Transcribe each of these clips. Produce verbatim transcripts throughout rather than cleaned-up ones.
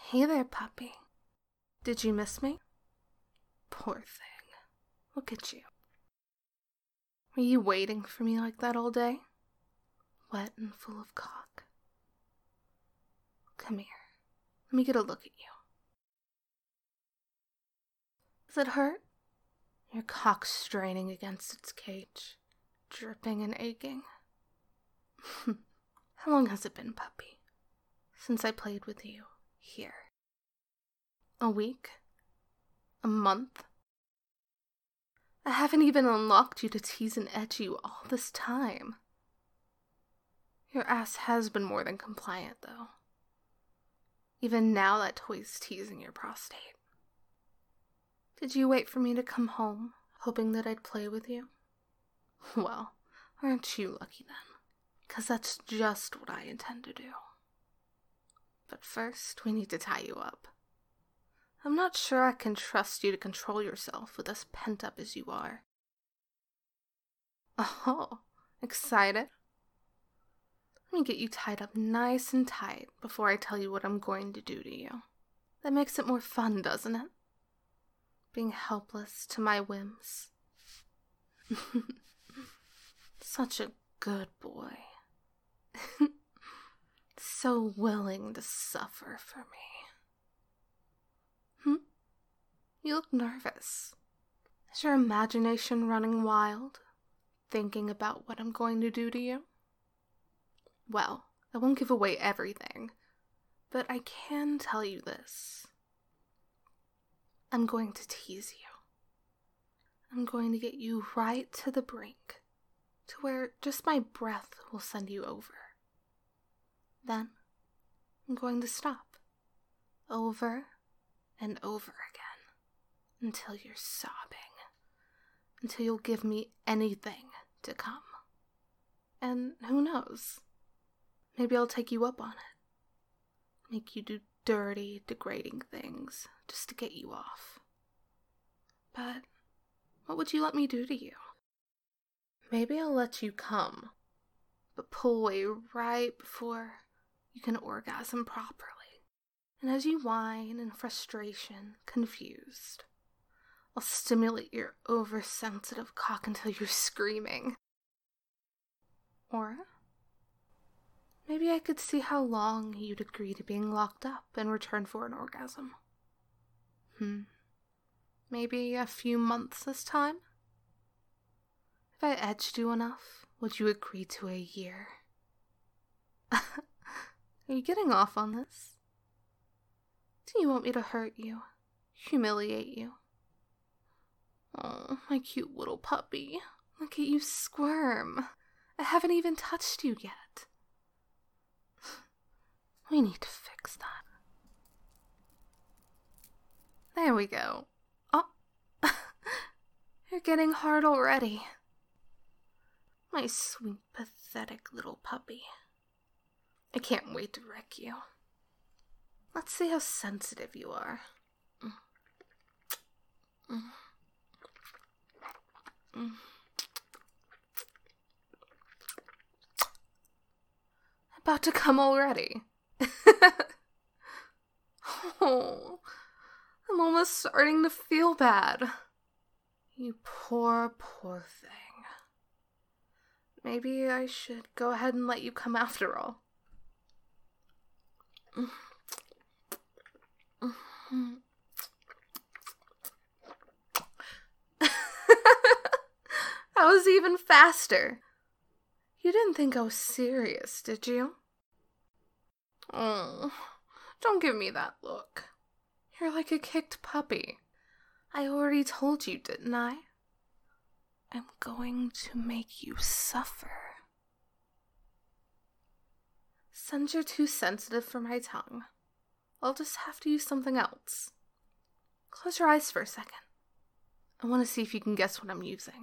Hey there, puppy. Did you miss me? Poor thing. Look at you. Were you waiting for me like that all day? Wet and full of cock. Come here. Let me get a look at you. Does it hurt? Your cock straining against its cage, dripping and aching. How long has it been, puppy, since I played with you here? A week? A month? I haven't even unlocked you to tease and edge you all this time. Your ass has been more than compliant, though. Even now that toy's teasing your prostate. Did you wait for me to come home, hoping that I'd play with you? Well, aren't you lucky then? 'Cause that's just what I intend to do. But first, we need to tie you up. I'm not sure I can trust you to control yourself with as pent up as you are. Oh, excited? Let me get you tied up nice and tight before I tell you what I'm going to do to you. That makes it more fun, doesn't it? Being helpless to my whims. Such a good boy. So willing to suffer for me. Hmm? You look nervous. Is your imagination running wild, thinking about what I'm going to do to you? Well, I won't give away everything, but I can tell you this. I'm going to tease you. I'm going to get you right to the brink, to where just my breath will send you over. Then, I'm going to stop, over and over again, until you're sobbing, until you'll give me anything to come. And who knows, maybe I'll take you up on it, make you do dirty, degrading things just to get you off. But what would you let me do to you? Maybe I'll let you come, but pull away right before you can orgasm properly. And as you whine in frustration, confused, I'll stimulate your oversensitive cock until you're screaming. Or maybe I could see how long you'd agree to being locked up in return for an orgasm. Hmm. Maybe a few months this time? If I edged you enough, would you agree to a year? Are you getting off on this? Do you want me to hurt you? Humiliate you? Oh, my cute little puppy. Look at you squirm. I haven't even touched you yet. We need to fix that. There we go. Oh, you're getting hard already. My sweet, pathetic little puppy. I can't wait to wreck you. Let's see how sensitive you are. Mm. Mm. Mm. About to come already. Oh, I'm almost starting to feel bad. You poor, poor thing. Maybe I should go ahead and let you come after all. I was even faster. You didn't think I was serious, did you? Oh, don't give me that look. You're like a kicked puppy. I already told you, didn't I? I'm going to make you suffer. Since you're too sensitive for my tongue, I'll just have to use something else. Close your eyes for a second. I want to see if you can guess what I'm using.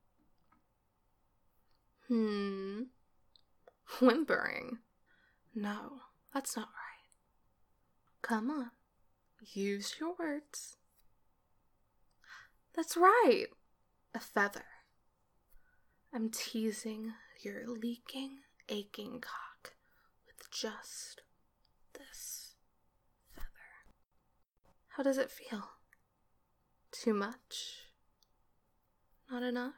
Hmm. Whimpering. No, that's not right. Come on. Use your words. That's right. A feather. I'm teasing your leaking, aching cock with just this feather. How does it feel? Too much? Not enough?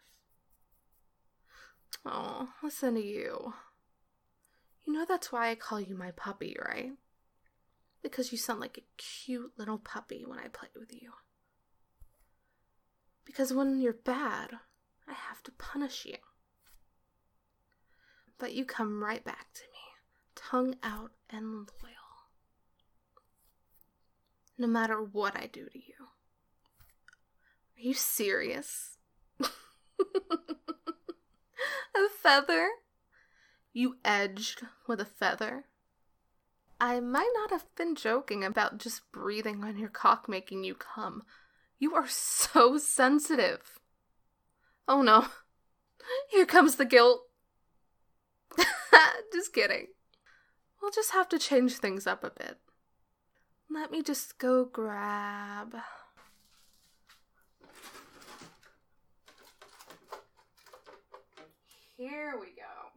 Oh, listen to you. You know that's why I call you my puppy, right? Because you sound like a cute little puppy when I play with you. Because when you're bad, I have to punish you. But you come right back to me, tongue out and loyal. No matter what I do to you. Are you serious? A feather? You edged with a feather? I might not have been joking about just breathing on your cock making you come. You are so sensitive. Oh no. Here comes the guilt. Just kidding. We'll just have to change things up a bit. Let me just go grab... Here we go.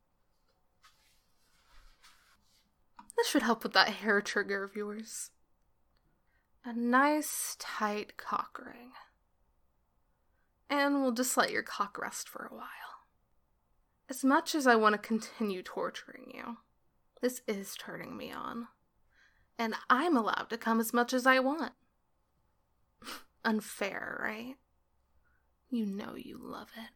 This should help with that hair trigger of yours. A nice, tight cock ring. And we'll just let your cock rest for a while. As much as I want to continue torturing you, this is turning me on. And I'm allowed to come as much as I want. Unfair, right? You know you love it.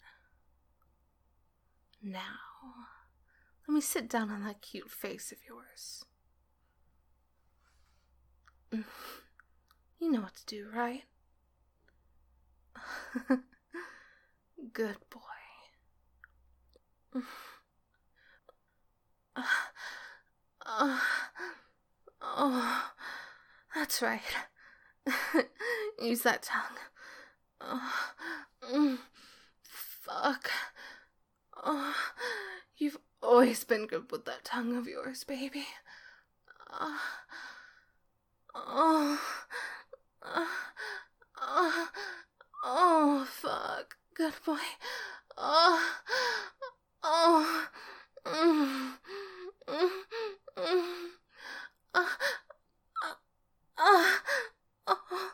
Now, let me sit down on that cute face of yours. You know what to do, right? Good boy. Uh, uh, oh, that's right. Use that tongue. Oh, mm, fuck. Oh, you've always been good with that tongue of yours, baby. Uh, oh, uh, uh, oh, fuck. Good boy. Oh, oh, mm, mm, mm, uh, uh, uh, oh,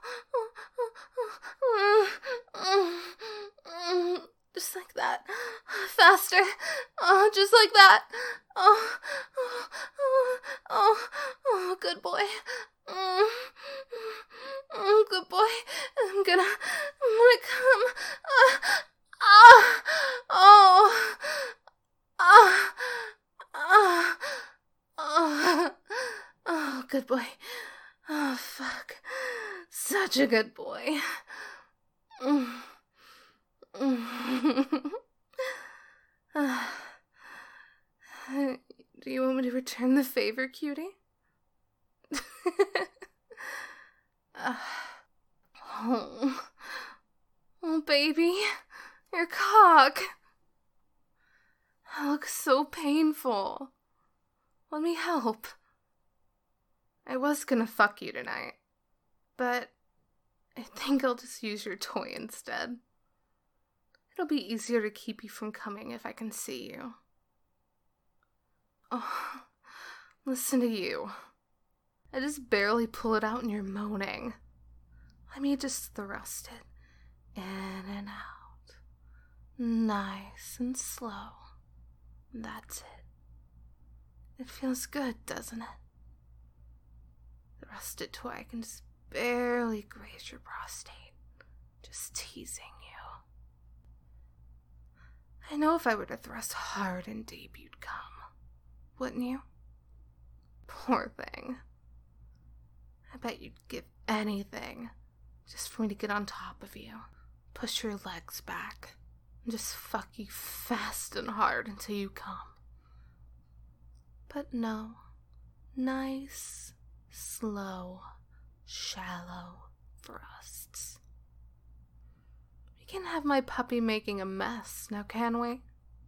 mm, mm, mm, just like that. Faster. Oh, just like that. Oh, oh, oh, oh, oh, good boy. Mm, mm, good boy. I'm gonna, I'm gonna come. Ah, ah, oh, ah, ah, oh, oh, good boy. Oh, fuck. Such a good boy. Mm. Mm. uh, do you want me to return the favor, cutie? uh, oh. Oh, baby. Your cock. That looks so painful. Let me help. I was gonna fuck you tonight, but I think I'll just use your toy instead. It'll be easier to keep you from coming if I can see you. Oh, listen to you. I just barely pull it out and you're moaning. Let me just thrust it in and out. Nice and slow. That's it. It feels good, doesn't it? Thrust it till I can just barely graze your prostate. Just teasing you. I know if I were to thrust hard and deep, you'd come. Wouldn't you? Poor thing. I bet you'd give anything just for me to get on top of you, push your legs back, and just fuck you fast and hard until you come. But no. Nice, slow, shallow thrusts. We can have my puppy making a mess, now can we?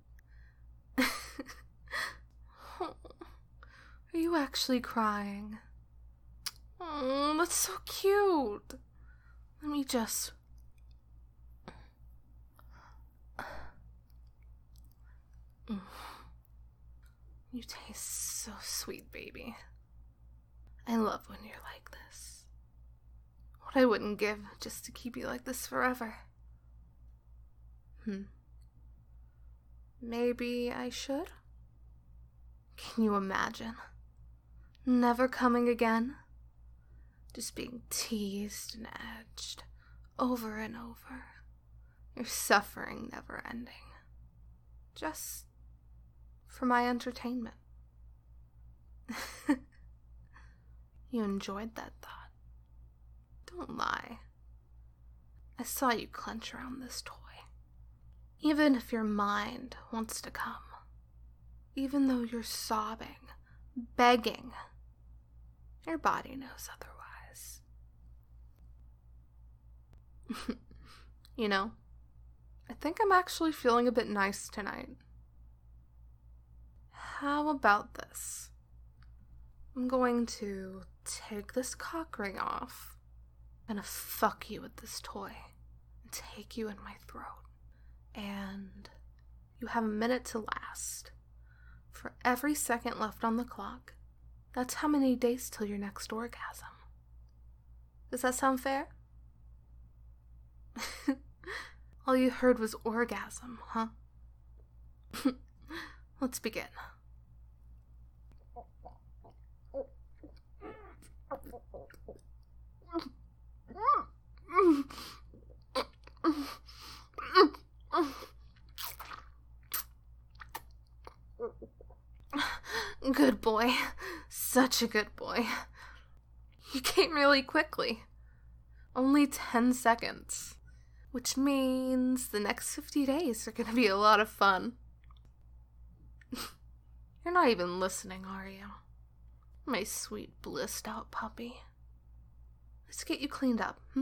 Are you actually crying? Oh, that's so cute. Let me just... You taste so sweet, baby. I love when you're like this. I wouldn't give just to keep you like this forever. Hmm. Maybe I should? Can you imagine? Never coming again? Just being teased and edged over and over. Your suffering never ending. Just for my entertainment. You enjoyed that thought. Don't lie. I saw you clench around this toy. Even if your mind wants to come. Even though you're sobbing, begging, your body knows otherwise. You know, I think I'm actually feeling a bit nice tonight. How about this? I'm going to take this cock ring off. I'm gonna fuck you with this toy and take you in my throat. And you have a minute to last. For every second left on the clock, that's how many days till your next orgasm. Does that sound fair? All you heard was orgasm, huh? Let's begin. Good boy. Such a good boy. You came really quickly. Only ten seconds. Which means the next fifty days are gonna be a lot of fun. You're not even listening, are you? My sweet, blissed out puppy. Let's get you cleaned up, hmm?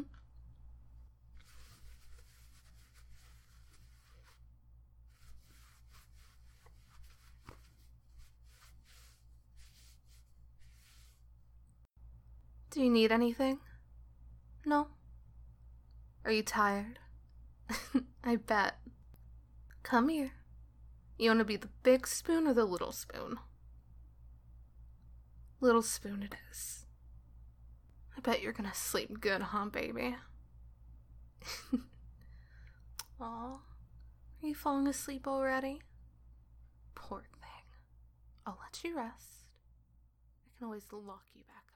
Do you need anything? No? Are you tired? I bet. Come here. You want to be the big spoon or the little spoon? Little spoon it is. I bet you're gonna sleep good, huh, baby? Aw, are you falling asleep already? Poor thing. I'll let you rest. I can always lock you back up.